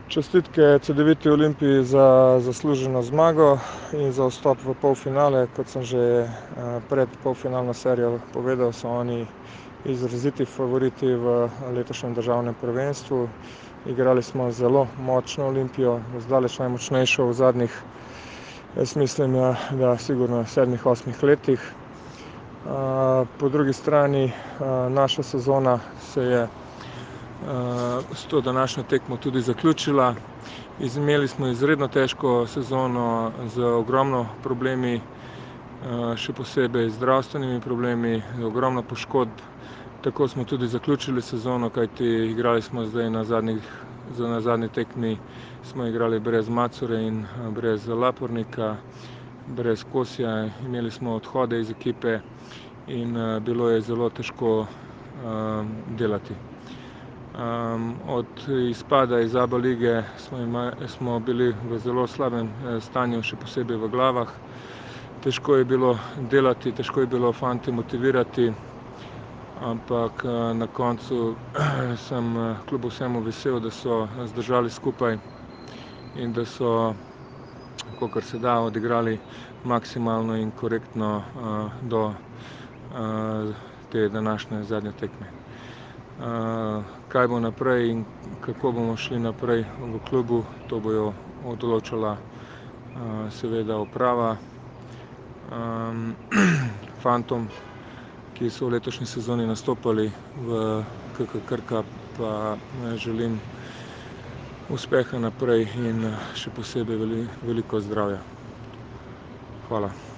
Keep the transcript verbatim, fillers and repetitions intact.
Čestitke Cedeviti Olimpiji za zasluženo zmago in za vstop v polfinale. Kot sem že pred polfinalno serijo povedal, so oni izraziti favoriti v letošnjem državnem prvenstvu. Igrali smo zelo močno Olimpijo, zdaleč najmočnejšo v zadnjih, jaz mislim, da sigurno sedmih, osmih letih. Po drugi strani naša sezona se je s to današnjo tekmo tudi zaključila. Imeli smo izredno težko sezono z ogromno problemi, še posebej zdravstvenimi problemi, ogromno poškodb. Tako smo tudi zaključili sezono, kajti igrali smo zdaj na zadnjih, na zadnji tekmi smo igrali brez Macure in brez Lapornika, brez Kosija. Imeli smo odhode iz ekipe in bilo je zelo težko delati. Od izpada iz ABA lige smo, smo bili v zelo slabem stanju, še posebej v glavah. Težko je bilo delati, težko je bilo fante motivirati, ampak na koncu sem kljub vsemu vesel, da so zdržali skupaj in da so, kakor se da, odigrali maksimalno in korektno do te današnje zadnje tekme. Kaj bo naprej in kako bomo šli naprej v klubu, to bo odločala seveda uprava. Fantom, ki so v letošnji sezoni nastopali v K K Krka, pa želim uspeha naprej in še posebej veliko zdravja. Hvala.